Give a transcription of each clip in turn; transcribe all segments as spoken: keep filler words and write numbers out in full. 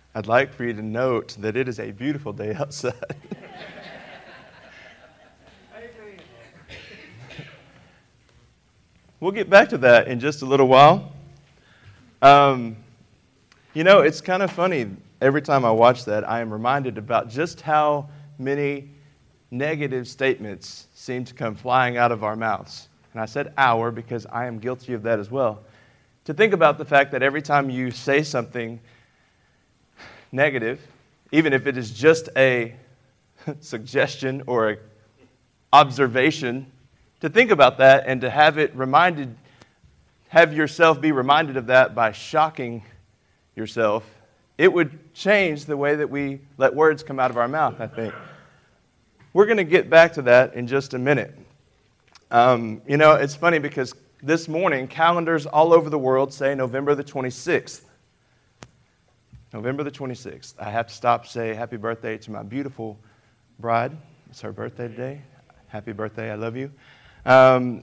I'd like for you to note that it is a beautiful day outside. We'll get back to that in just a little while. Um, you know, it's kind of funny. Every time I watch that, I am reminded about just how many negative statements seem to come flying out of our mouths. And I said our because I am guilty of that as well. To think about the fact that every time you say something negative, even if it is just a suggestion or an observation, to think about that and to have it reminded, have yourself be reminded of that by shocking yourself, it would change the way that we let words come out of our mouth, I think. We're going to get back to that in just a minute. Um, you know, it's funny because this morning, calendars all over the world say November the twenty-sixth. November the twenty-sixth. I have to stop to say happy birthday to my beautiful bride. It's her birthday today. Happy birthday, I love you. Um,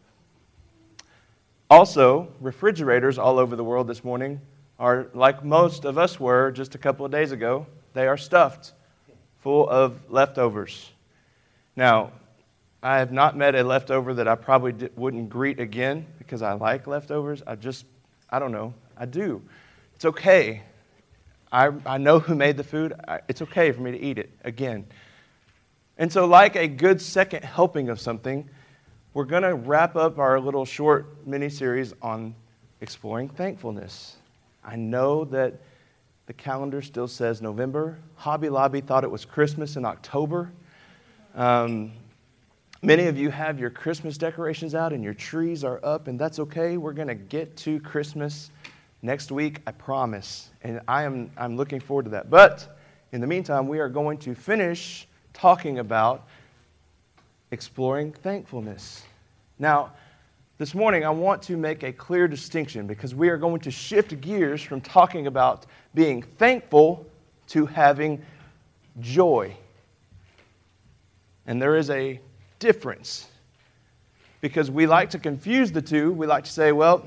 also, refrigerators all over the world this morning are, like most of us were just a couple of days ago, they are stuffed full of leftovers. Now, I have not met a leftover that I probably di- wouldn't greet again because I like leftovers. I just, I don't know, I do. It's okay. I, I know who made the food. I, it's okay for me to eat it again. And so like a good second helping of something, we're going to wrap up our little short mini-series on exploring thankfulness. I know that the calendar still says November. Hobby Lobby thought it was Christmas in October. Um, many of you have your Christmas decorations out and your trees are up, and that's okay. We're going to get to Christmas next week, I promise. And I am I'm looking forward to that. But in the meantime, we are going to finish talking about exploring thankfulness. Now, this morning I want to make a clear distinction because we are going to shift gears from talking about being thankful to having joy. And there is a difference because we like to confuse the two. We like to say, well,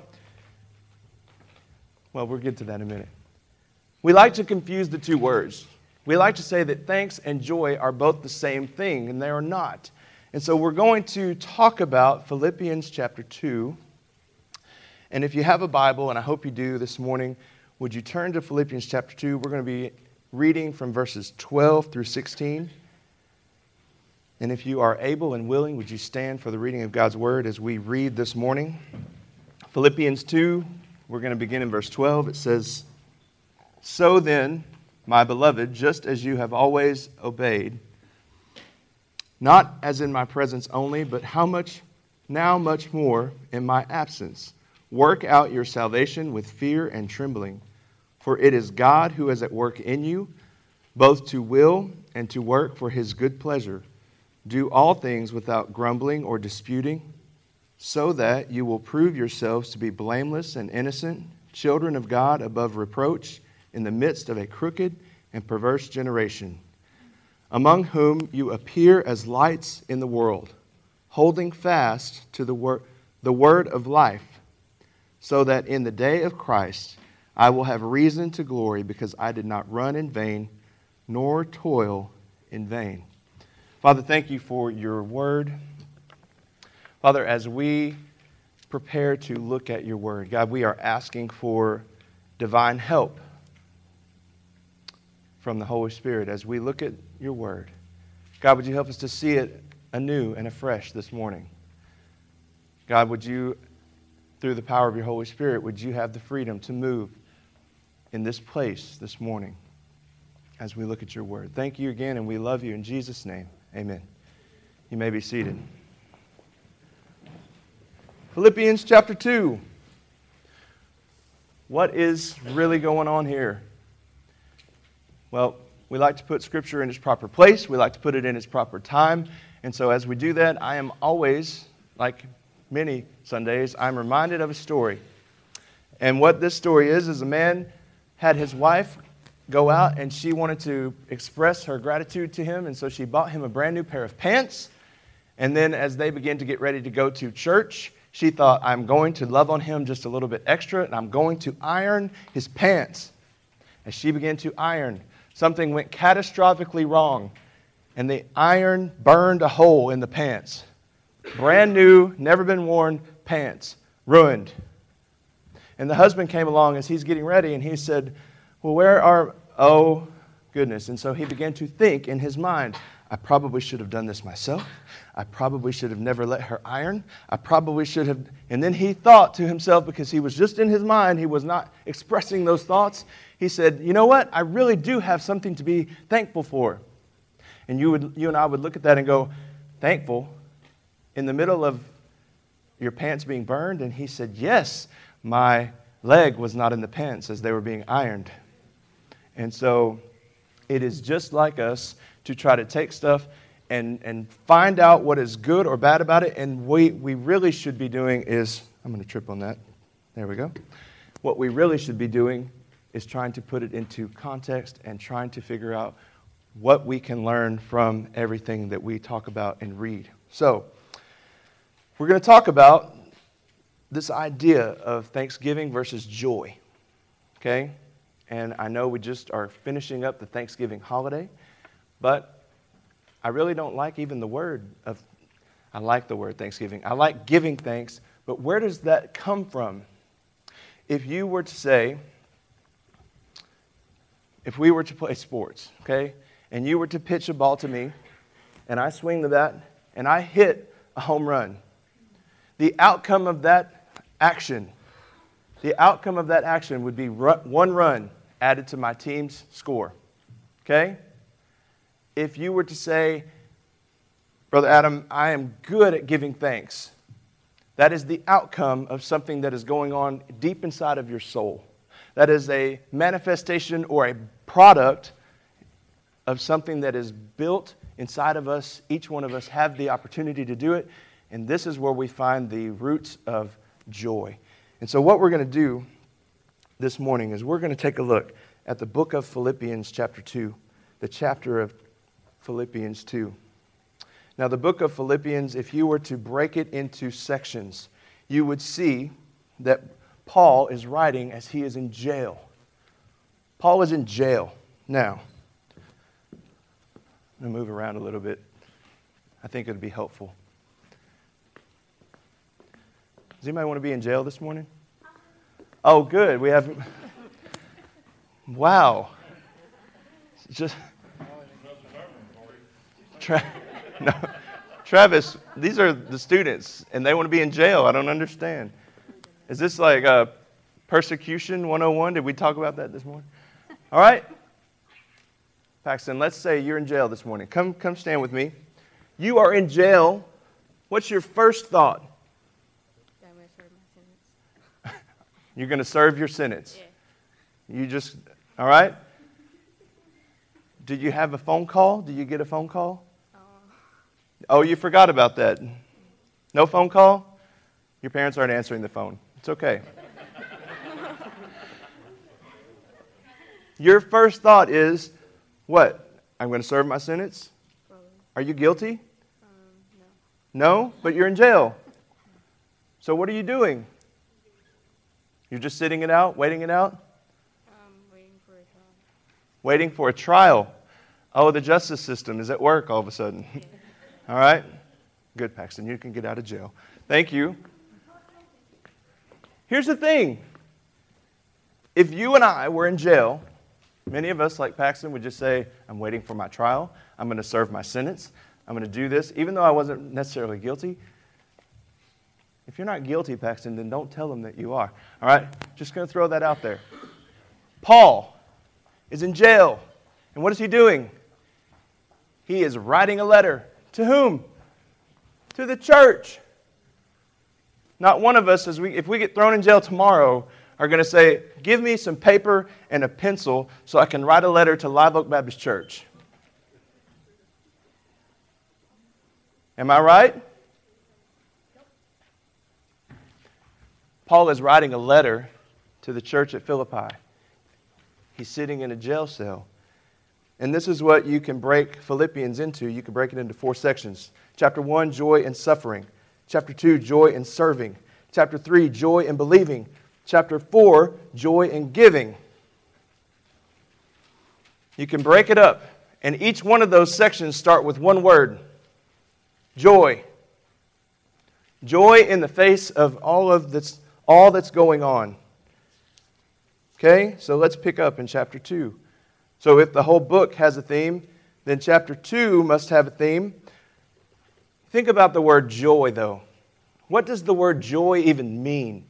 well, we'll get to that in a minute. We like to confuse the two words. We like to say that thanks and joy are both the same thing, and they are not. And so we're going to talk about Philippians chapter two. And if you have a Bible, and I hope you do this morning, would you turn to Philippians chapter two? We're going to be reading from verses twelve through sixteen. And if you are able and willing, would you stand for the reading of God's word as we read this morning? Philippians two, we're going to begin in verse twelve. It says, "So then, my beloved, just as you have always obeyed, not as in my presence only, but how much now much more in my absence, work out your salvation with fear and trembling. For it is God who is at work in you, both to will and to work for his good pleasure. Do all things without grumbling or disputing, so that you will prove yourselves to be blameless and innocent, children of God above reproach, in the midst of a crooked and perverse generation, among whom you appear as lights in the world, holding fast to the word, the word of life, so that in the day of Christ I will have reason to glory, because I did not run in vain, nor toil in vain." Father, thank you for your word. Father, as we prepare to look at your word, God, we are asking for divine help from the Holy Spirit as we look at your word. God, would you help us to see it anew and afresh this morning? God, would you, through the power of your Holy Spirit, would you have the freedom to move in this place this morning as we look at your word? Thank you again, and we love you in Jesus' name. Amen. You may be seated. Philippians chapter two. What is really going on here? Well, we like to put Scripture in its proper place. We like to put it in its proper time. And so as we do that, I am always, like many Sundays, I'm reminded of a story. And what this story is, is a man had his wife go out and she wanted to express her gratitude to him. And so she bought him a brand new pair of pants. And then as they began to get ready to go to church, she thought, I'm going to love on him just a little bit extra, and I'm going to iron his pants. As she began to iron, something went catastrophically wrong, and the iron burned a hole in the pants. Brand new, never been worn pants, ruined. And the husband came along as he's getting ready, and he said, well, where are, oh, goodness. And so he began to think in his mind, I probably should have done this myself. I probably should have never let her iron. I probably should have. And then he thought to himself, because he was just in his mind, he was not expressing those thoughts. He said, you know what? I really do have something to be thankful for. And you would, you and I would look at that and go, thankful? In the middle of your pants being burned? And he said, yes, my leg was not in the pants as they were being ironed. And so it is just like us to try to take stuff and, and find out what is good or bad about it. And we, we really should be doing is, I'm going to trip on that. There we go. What we really should be doing is trying to put it into context and trying to figure out what we can learn from everything that we talk about and read. So, we're going to talk about this idea of thanksgiving versus joy. Okay? And I know we just are finishing up the Thanksgiving holiday, but I really don't like even the word of, I like the word Thanksgiving. I like giving thanks, but where does that come from? If you were to say, if we were to play sports, okay, and you were to pitch a ball to me, and I swing the bat, and I hit a home run, the outcome of that action, the outcome of that action would be run, one run added to my team's score, okay? If you were to say, Brother Adam, I am good at giving thanks, that is the outcome of something that is going on deep inside of your soul. That is a manifestation or a product of something that is built inside of us. Each one of us have the opportunity to do it. And this is where we find the roots of joy. And so what we're going to do this morning is we're going to take a look at the book of Philippians chapter two, the chapter of Philippians two. Now the book of Philippians, if you were to break it into sections, you would see that Paul is writing as he is in jail. Paul is in jail. Now, I'm going to move around a little bit. I think it would be helpful. Does anybody want to be in jail this morning? Oh, good. We have... Wow. Just... Tra- no. Travis, these are the students, and they want to be in jail. I don't understand. Is this like a persecution one oh one? Did we talk about that this morning? All right. Paxton, let's say you're in jail this morning. Come, come stand with me. You are in jail. What's your first thought? I'm going to serve my sentence. You're going to serve your sentence. Yeah. You just, all right? Did you have a phone call? Did you get a phone call? Uh, Oh, you forgot about that. No phone call? Your parents aren't answering the phone. It's okay. Your first thought is, what? I'm going to serve my sentence? probably. Are you guilty? Um, no. No, but you're in jail. So what are you doing? You're just sitting it out, waiting it out? I'm waiting for a trial. Waiting for a trial. Oh, the justice system is at work all of a sudden. All right? Good, Paxton. You can get out of jail. Thank you. Here's the thing. If you and I were in jail, many of us, like Paxton, would just say, I'm waiting for my trial. I'm going to serve my sentence. I'm going to do this, even though I wasn't necessarily guilty. If you're not guilty, Paxton, then don't tell them that you are. All right? Just going to throw that out there. Paul is in jail. And what is he doing? He is writing a letter. To whom? To the church. Not one of us, as we, if we get thrown in jail tomorrow, are going to say, give me some paper and a pencil so I can write a letter to Live Oak Baptist Church. Am I right? Paul is writing a letter to the church at Philippi. He's sitting in a jail cell. And this is what you can break Philippians into. You can break it into four sections. Chapter one, joy and suffering. Chapter two, joy and serving. Chapter three, joy and believing. Chapter four, joy and giving. You can break it up, and each one of those sections start with one word: joy. Joy in the face of all of this, all that's going on. Okay, so let's pick up in chapter two. So if the whole book has a theme, then chapter two must have a theme. Think about the word joy, though. What does the word joy even mean?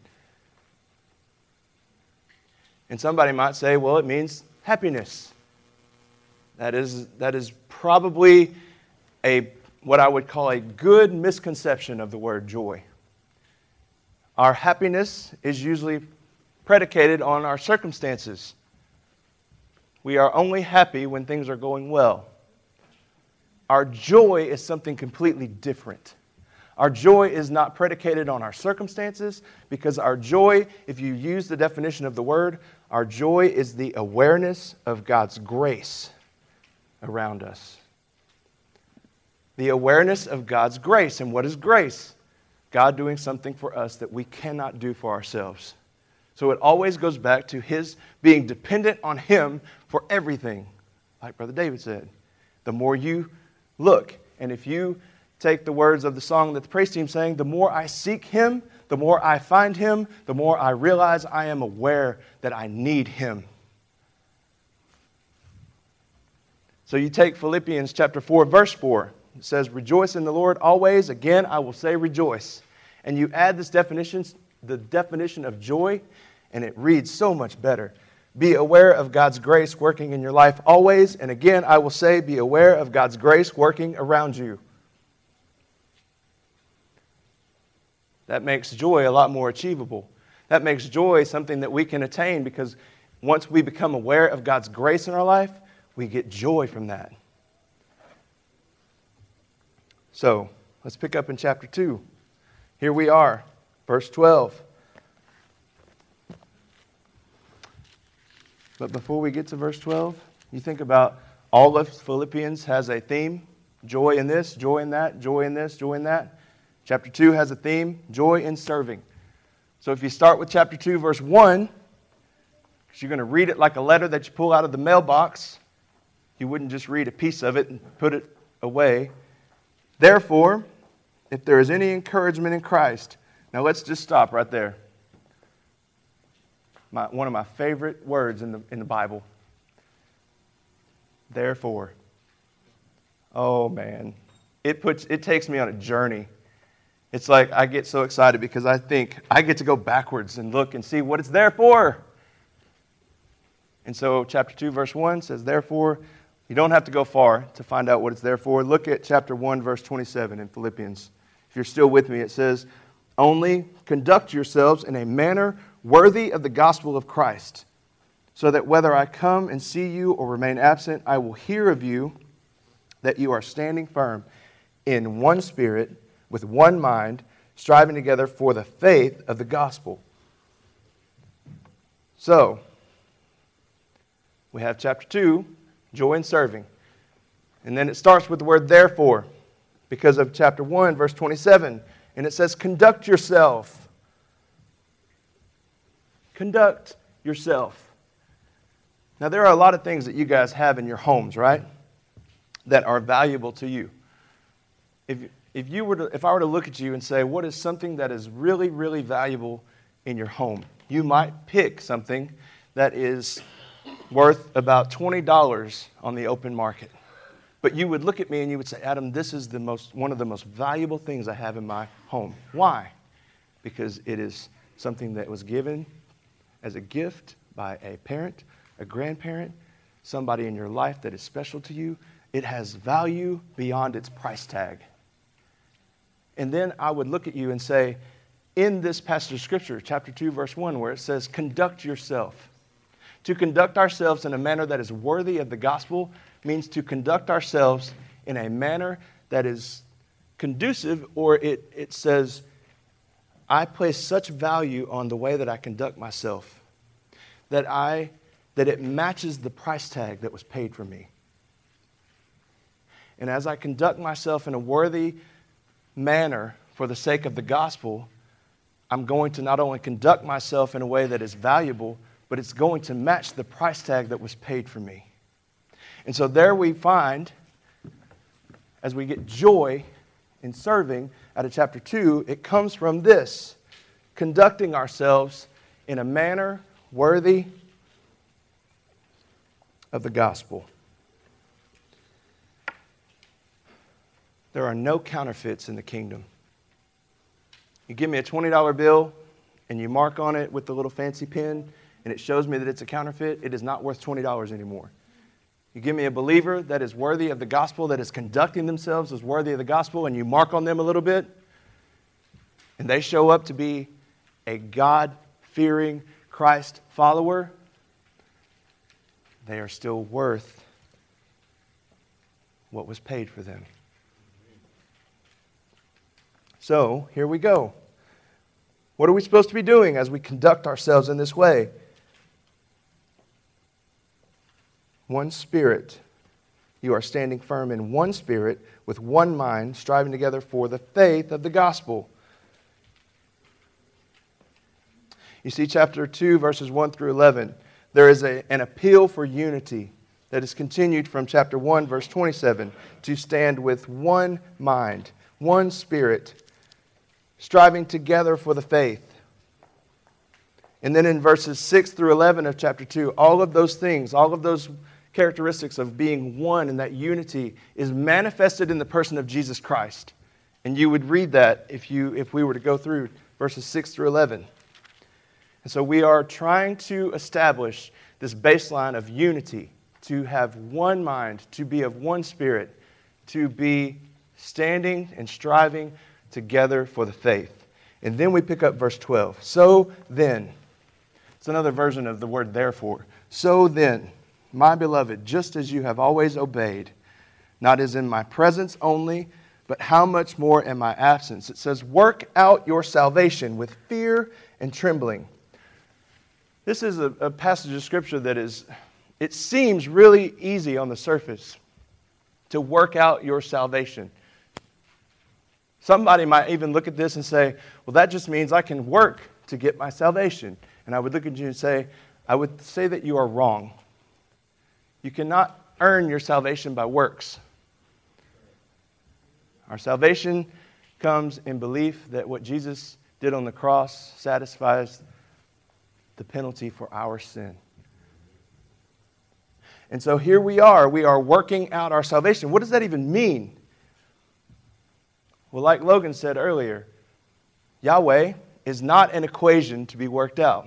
And somebody might say, well, it means happiness. That is, that is probably a what I would call a good misconception of the word joy. Our happiness is usually predicated on our circumstances. We are only happy when things are going well. Our joy is something completely different. Our joy is not predicated on our circumstances, because our joy, if you use the definition of the word, our joy is the awareness of God's grace around us. The awareness of God's grace. And what is grace? God doing something for us that we cannot do for ourselves. So it always goes back to His being dependent on Him for everything. Like Brother David said, the more you look, and if you take the words of the song that the praise team sang, the more I seek Him, the more I find Him, the more I realize I am aware that I need Him. So you take Philippians chapter four, verse four. It says, rejoice in the Lord always. Again, I will say rejoice. And you add this definition, the definition of joy, and it reads so much better. Be aware of God's grace working in your life always. And again, I will say, be aware of God's grace working around you. That makes joy a lot more achievable. That makes joy something that we can attain, because once we become aware of God's grace in our life, we get joy from that. So, let's pick up in chapter two. Here we are, verse twelve. But before we get to verse twelve, you think about all of Philippians has a theme. Joy in this, joy in that, joy in this, joy in that. Chapter two has a theme, joy in serving. So if you start with chapter two, verse one, because you're going to read it like a letter that you pull out of the mailbox, you wouldn't just read a piece of it and put it away. Therefore, if there is any encouragement in Christ. Now let's just stop right there. My, one of my favorite words in the, in the Bible. Therefore. Oh man. It puts it takes me on a journey. It's like I get so excited because I think I get to go backwards and look and see what it's there for. And so chapter two, verse one says, therefore, you don't have to go far to find out what it's there for. Look at chapter one, verse twenty-seven in Philippians. If you're still with me, it says, only conduct yourselves in a manner worthy of the gospel of Christ, so that whether I come and see you or remain absent, I will hear of you that you are standing firm in one spirit, with one mind, striving together for the faith of the gospel. So, we have chapter two, joy in serving. And then it starts with the word therefore, because of chapter one, verse twenty-seven. And it says, conduct yourself. Conduct yourself. Now, there are a lot of things that you guys have in your homes, right? That are valuable to you. If, if, you were to, if I were to look at you and say, what is something that is really, really valuable in your home? You might pick something that is worth about twenty dollars on the open market. But you would look at me and you would say, Adam, this is the most one of the most valuable things I have in my home. Why? Because it is something that was given as a gift by a parent, a grandparent, somebody in your life that is special to you. It has value beyond its price tag. And then I would look at you and say, in this passage of Scripture, chapter two, verse one, where it says, conduct yourself. To conduct ourselves in a manner that is worthy of the gospel means to conduct ourselves in a manner that is conducive, or it, it says, I place such value on the way that I conduct myself that I that it matches the price tag that was paid for me. And as I conduct myself in a worthy manner for the sake of the gospel, I'm going to not only conduct myself in a way that is valuable, but it's going to match the price tag that was paid for me. And so there we find, as we get joy in serving out of chapter two, it comes from this: conducting ourselves in a manner worthy of the gospel. There are no counterfeits in the kingdom. You give me a twenty dollar bill and you mark on it with the little fancy pen and it shows me that it's a counterfeit, it is not worth twenty dollars anymore. You give me a believer that is worthy of the gospel, that is conducting themselves as worthy of the gospel, and you mark on them a little bit, and they show up to be a God-fearing Christ follower, they are still worth what was paid for them. So, here we go. What are we supposed to be doing as we conduct ourselves in this way? One spirit. You are standing firm in one spirit, with one mind, striving together for the faith of the gospel. You see, chapter two, verses one through eleven, there is a, an appeal for unity that is continued from chapter one, verse twenty-seven, to stand with one mind, one spirit, striving together for the faith. And then in verses six through eleven of chapter two, all of those things, all of those characteristics of being one and that unity is manifested in the person of Jesus Christ. And you would read that if you if we were to go through verses six through eleven. And so we are trying to establish this baseline of unity, to have one mind, to be of one spirit, to be standing and striving together for the faith. And then we pick up verse twelve. So then, it's another version of the word therefore. So then, my beloved, just as you have always obeyed, not as in my presence only, but how much more in my absence. It says, work out your salvation with fear and trembling. This is a, a passage of Scripture that is, it seems really easy on the surface to work out your salvation. Somebody might even look at this and say, well, that just means I can work to get my salvation. And I would look at you and say, I would say that you are wrong. You cannot earn your salvation by works. Our salvation comes in belief that what Jesus did on the cross satisfies the penalty for our sin. And so here we are. We are working out our salvation. What does that even mean? Well, like Logan said earlier, Yahweh is not an equation to be worked out.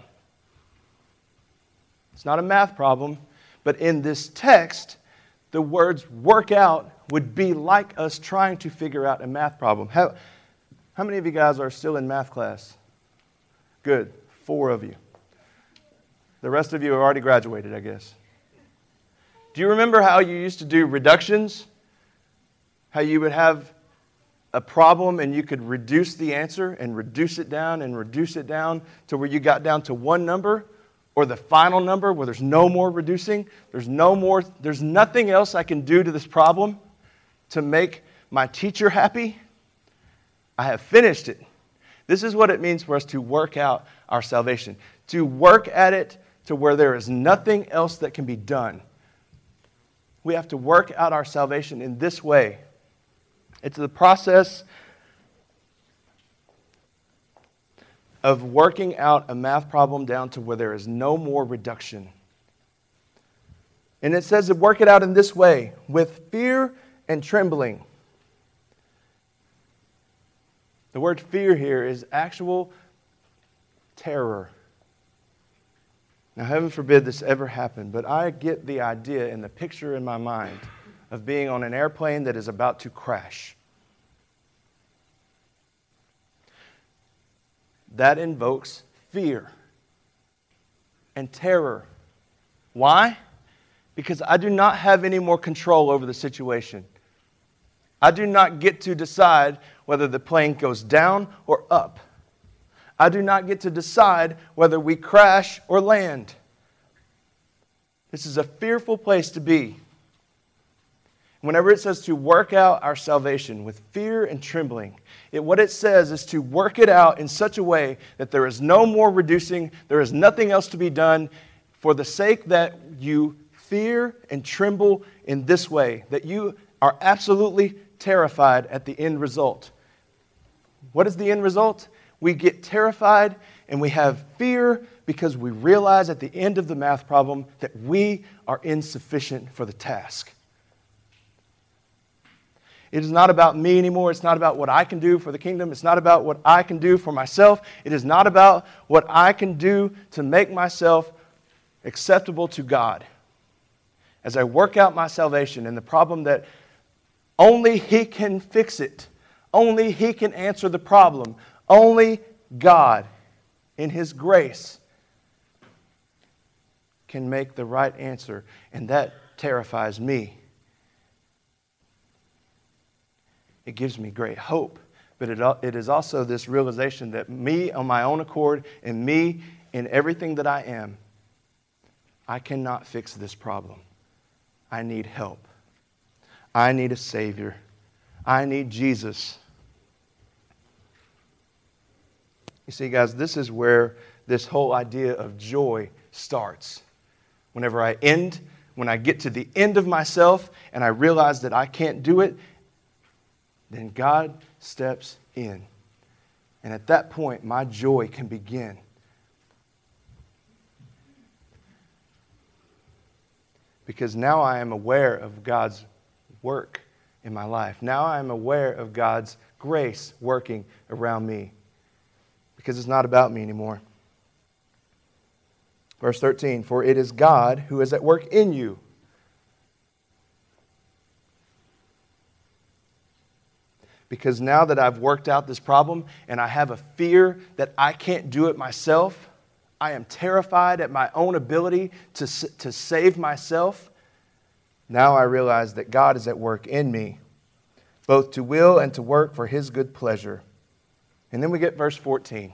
It's not a math problem. But in this text, the words work out would be like us trying to figure out a math problem. How, how many of you guys are still in math class? Good. Four of you. The rest of you are already graduated, I guess. Do you remember how you used to do reductions? How you would have a problem and you could reduce the answer and reduce it down and reduce it down to where you got down to one number? Or the final number where there's no more reducing, there's no more, there's nothing else I can do to this problem to make my teacher happy. I have finished it. This is what it means for us to work out our salvation. To work at it to where there is nothing else that can be done. We have to work out our salvation in this way. It's the process of working out a math problem down to where there is no more reduction. And it says to work it out in this way, with fear and trembling. The word fear here is actual terror. Now, heaven forbid this ever happen, but I get the idea and the picture in my mind of being on an airplane that is about to crash. That invokes fear and terror. Why? Because I do not have any more control over the situation. I do not get to decide whether the plane goes down or up. I do not get to decide whether we crash or land. This is a fearful place to be. Whenever it says to work out our salvation with fear and trembling, it, what it says is to work it out in such a way that there is no more reducing, there is nothing else to be done for the sake that you fear and tremble in this way, that you are absolutely terrified at the end result. What is the end result? We get terrified and we have fear because we realize at the end of the math problem that we are insufficient for the task. It is not about me anymore. It's not about what I can do for the kingdom. It's not about what I can do for myself. It is not about what I can do to make myself acceptable to God. As I work out my salvation and the problem that only He can fix it, only He can answer the problem, only God in His grace can make the right answer, and that terrifies me. It gives me great hope, but it, it is also this realization that me on my own accord and me in everything that I am, I cannot fix this problem. I need help. I need a Savior. I need Jesus. You see, guys, this is where this whole idea of joy starts. Whenever I end, when I get to the end of myself and I realize that I can't do it, then God steps in. And at that point, my joy can begin. Because now I am aware of God's work in my life. Now I am aware of God's grace working around me. Because it's not about me anymore. Verse thirteen, for it is God who is at work in you. Because now that I've worked out this problem and I have a fear that I can't do it myself, I am terrified at my own ability to, to save myself. Now I realize that God is at work in me, both to will and to work for His good pleasure. And then we get verse fourteen.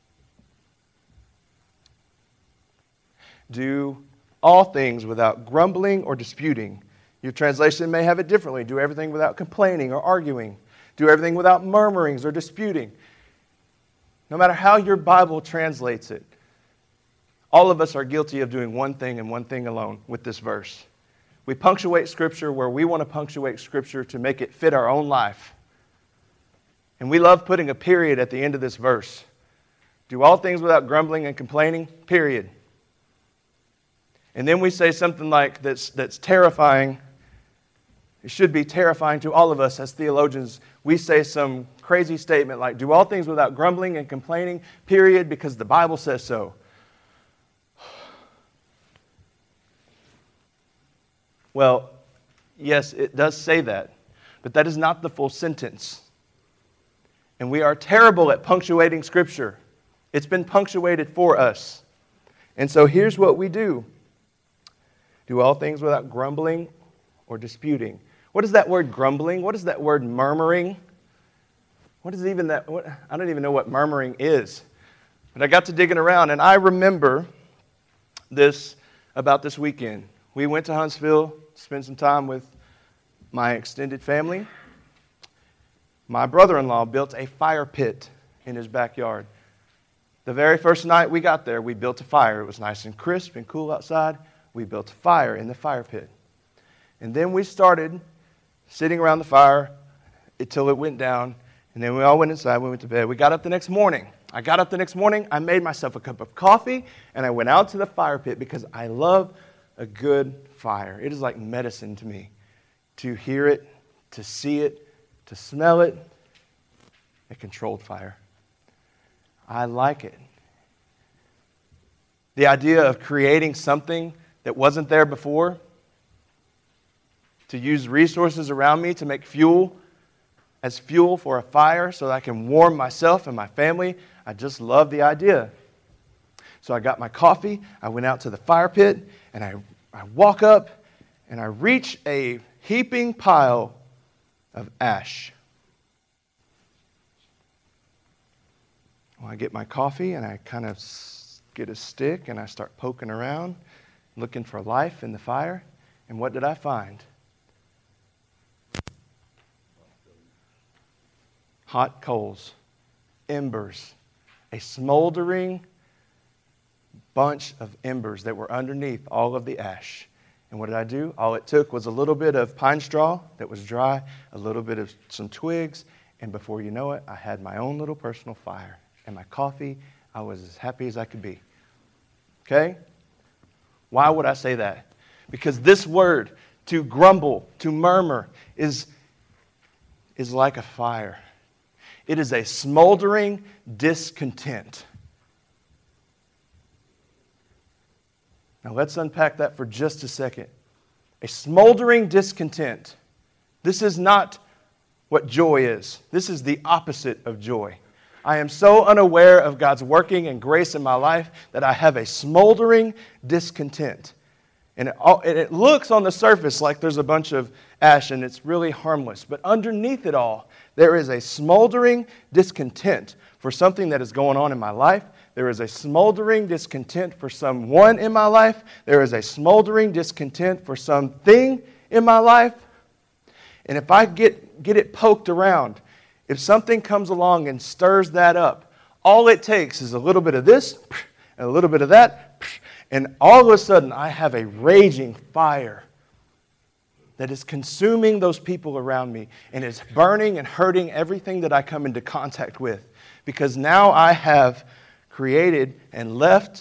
Do all things without grumbling or disputing. Your translation may have it differently. Do everything without complaining or arguing. Do everything without murmurings or disputing. No matter how your Bible translates it, all of us are guilty of doing one thing and one thing alone with this verse. We punctuate Scripture where we want to punctuate Scripture to make it fit our own life. And we love putting a period at the end of this verse. Do all things without grumbling and complaining, period. And then we say something like that's, that's terrifying. It should be terrifying to all of us as theologians. We say some crazy statement like, do all things without grumbling and complaining, period, because the Bible says so. Well, yes, it does say that, but that is not the full sentence. And we are terrible at punctuating Scripture. It's been punctuated for us. And so here's what we do. Do all things without grumbling or disputing. What is that word grumbling? What is that word murmuring? What is even that? What, I don't even know what murmuring is. But I got to digging around, and I remember this about this weekend. We went to Huntsville, spent some time with my extended family. My brother-in-law built a fire pit in his backyard. The very first night we got there, we built a fire. It was nice and crisp and cool outside. We built a fire in the fire pit. And then we started sitting around the fire until it went down. And then we all went inside. We went to bed. We got up the next morning. I got up the next morning. I made myself a cup of coffee. And I went out to the fire pit because I love a good fire. It is like medicine to me. To hear it, to see it, to smell it. A controlled fire. I like it. The idea of creating something that wasn't there before, to use resources around me to make fuel as fuel for a fire so that I can warm myself and my family. I just love the idea. So I got my coffee, I went out to the fire pit, and I, I walk up and I reach a heaping pile of ash. Well, I get my coffee and I kind of get a stick and I start poking around, looking for life in the fire. And what did I find? Hot coals, embers, a smoldering bunch of embers that were underneath all of the ash. And what did I do? All it took was a little bit of pine straw that was dry, a little bit of some twigs, and before you know it, I had my own little personal fire. And my coffee, I was as happy as I could be. Okay? Why would I say that? Because this word, to grumble, to murmur, is, is like a fire. It is a smoldering discontent. Now let's unpack that for just a second. A smoldering discontent. This is not what joy is. This is the opposite of joy. I am so unaware of God's working and grace in my life that I have a smoldering discontent. And it, all, and it looks on the surface like there's a bunch of ash and it's really harmless. But underneath it all, there is a smoldering discontent for something that is going on in my life. There is a smoldering discontent for someone in my life. There is a smoldering discontent for something in my life. And if I get, get it poked around, if something comes along and stirs that up, all it takes is a little bit of this and a little bit of that, and all of a sudden I have a raging fire that is consuming those people around me and is burning and hurting everything that I come into contact with. Because now I have created and left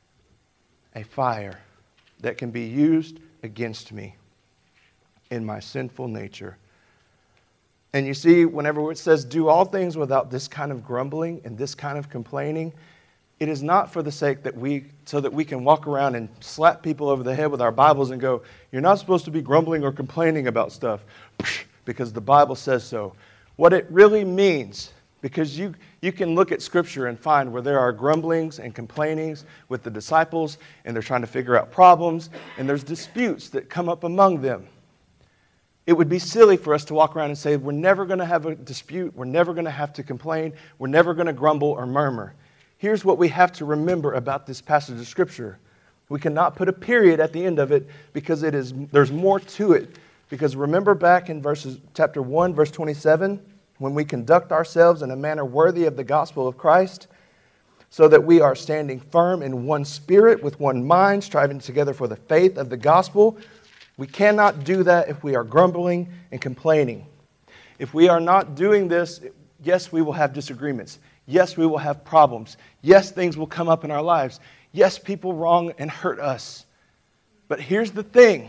a fire that can be used against me in my sinful nature. And you see, whenever it says do all things without this kind of grumbling and this kind of complaining, it is not for the sake that we, so that we can walk around and slap people over the head with our Bibles and go, you're not supposed to be grumbling or complaining about stuff because the Bible says so. What it really means, because you, you can look at Scripture and find where there are grumblings and complainings with the disciples, and they're trying to figure out problems, and there's disputes that come up among them. It would be silly for us to walk around and say, we're never going to have a dispute, we're never going to have to complain, we're never going to grumble or murmur. Here's what we have to remember about this passage of Scripture. We cannot put a period at the end of it because it is there's more to it. Because remember back in verses chapter one, verse twenty-seven, when we conduct ourselves in a manner worthy of the gospel of Christ, so that we are standing firm in one spirit, with one mind, striving together for the faith of the gospel. We cannot do that if we are grumbling and complaining. If we are not doing this, yes, we will have disagreements. Yes, we will have problems. Yes, things will come up in our lives. Yes, people wrong and hurt us. But here's the thing.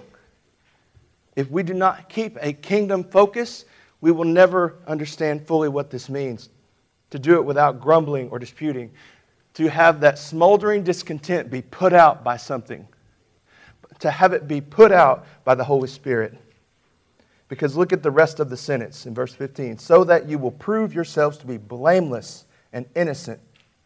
If we do not keep a kingdom focus, we will never understand fully what this means. To do it without grumbling or disputing. To have that smoldering discontent be put out by something. To have it be put out by the Holy Spirit. Because look at the rest of the sentence in verse fifteen. So that you will prove yourselves to be blameless and innocent.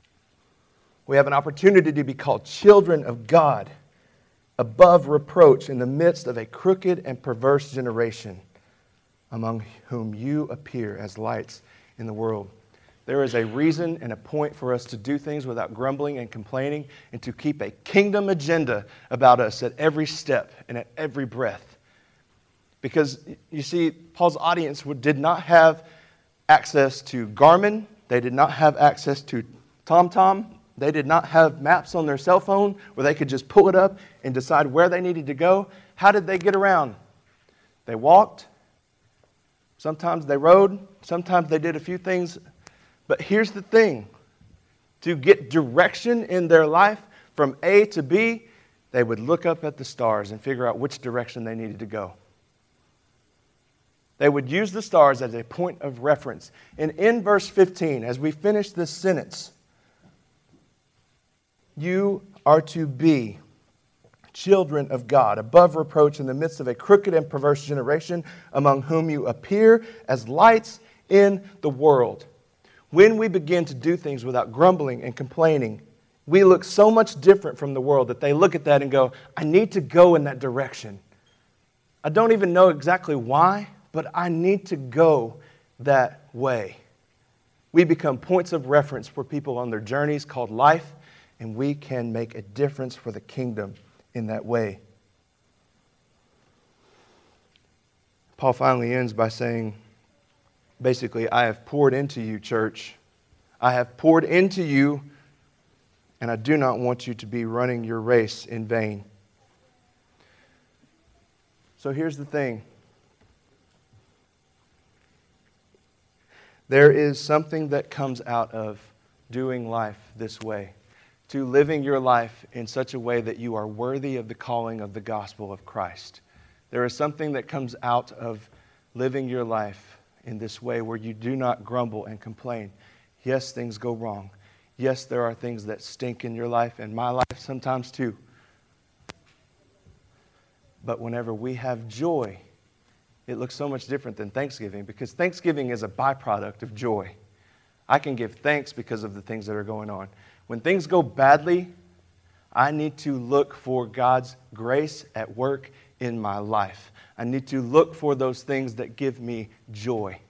We have an opportunity to be called children of God, above reproach in the midst of a crooked and perverse generation, among whom you appear as lights in the world. There is a reason and a point for us to do things without grumbling and complaining, and to keep a kingdom agenda about us at every step and at every breath. Because, you see, Paul's audience did not have access to Garmin. They did not have access to TomTom. They did not have maps on their cell phone where they could just pull it up and decide where they needed to go. How did they get around? They walked. Sometimes they rode. Sometimes they did a few things. But here's the thing. To get direction in their life from A to B, they would look up at the stars and figure out which direction they needed to go. They would use the stars as a point of reference. And in verse fifteen, as we finish this sentence, you are to be children of God, above reproach in the midst of a crooked and perverse generation, among whom you appear as lights in the world. When we begin to do things without grumbling and complaining, we look so much different from the world that they look at that and go, I need to go in that direction. I don't even know exactly why, but I need to go that way. We become points of reference for people on their journeys called life, and we can make a difference for the kingdom in that way. Paul finally ends by saying, basically, I have poured into you, church. I have poured into you, and I do not want you to be running your race in vain. So here's the thing. There is something that comes out of doing life this way, to living your life in such a way that you are worthy of the calling of the gospel of Christ. There is something that comes out of living your life in this way where you do not grumble and complain. Yes, things go wrong. Yes, there are things that stink in your life and my life sometimes too. But whenever we have joy, it looks so much different than Thanksgiving, because Thanksgiving is a byproduct of joy. I can give thanks because of the things that are going on. When things go badly, I need to look for God's grace at work in my life. I need to look for those things that give me joy.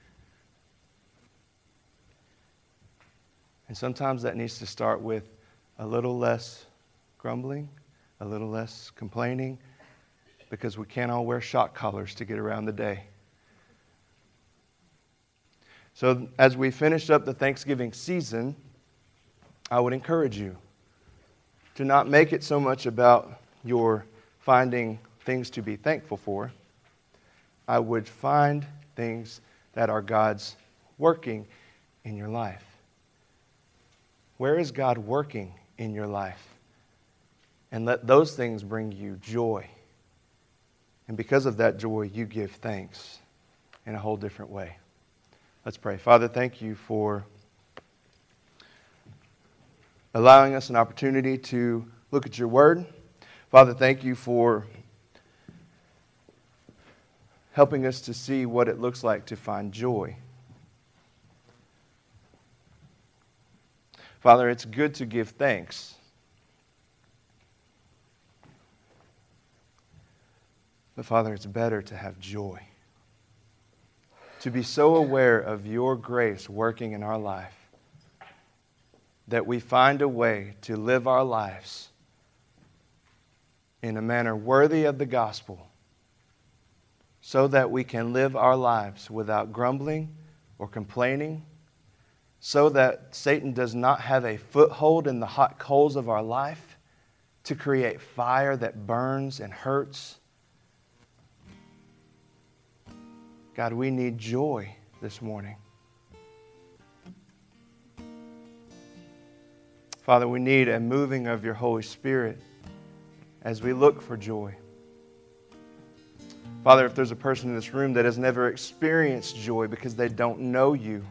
And sometimes that needs to start with a little less grumbling, a little less complaining, because we can't all wear shock collars to get around the day. So as we finish up the Thanksgiving season, I would encourage you to not make it so much about your finding things to be thankful for. I would find things that are God's working in your life. Where is God working in your life? And let those things bring you joy. And because of that joy, you give thanks in a whole different way. Let's pray. Father, thank you for allowing us an opportunity to look at your word. Father, thank you for helping us to see what it looks like to find joy. Father, it's good to give thanks. But Father, it's better to have joy. To be so aware of your grace working in our life that we find a way to live our lives in a manner worthy of the gospel, so that we can live our lives without grumbling or complaining, so that Satan does not have a foothold in the hot coals of our life to create fire that burns and hurts. God, we need joy this morning. Father, we need a moving of your Holy Spirit as we look for joy. Father, if there's a person in this room that has never experienced joy because they don't know you,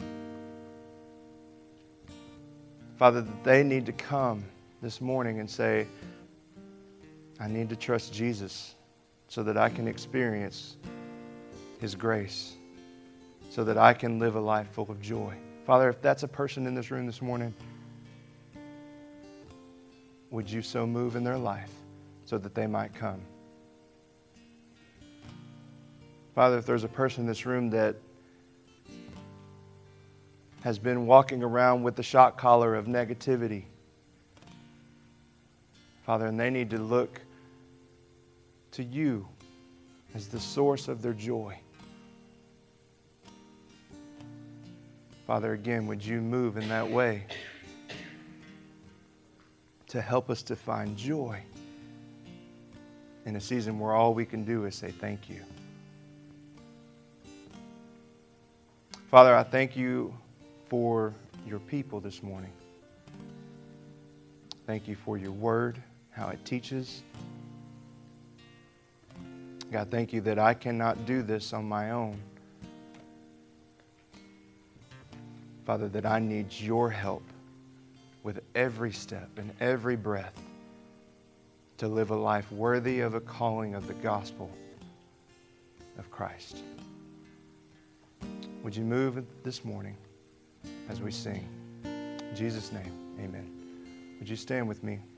Father, that they need to come this morning and say, I need to trust Jesus so that I can experience His grace, so that I can live a life full of joy. Father, if that's a person in this room this morning, would you so move in their life so that they might come? Father, if there's a person in this room that has been walking around with the shock collar of negativity, Father, and they need to look to you as the source of their joy. Father, again, would you move in that way to help us to find joy in a season where all we can do is say thank you. Father, I thank you for your people this morning. Thank you for your word, how it teaches. God, thank you that I cannot do this on my own. Father, that I need your help with every step and every breath to live a life worthy of a calling of the gospel of Christ. Would you move this morning as we sing? In Jesus' name, amen. Would you stand with me?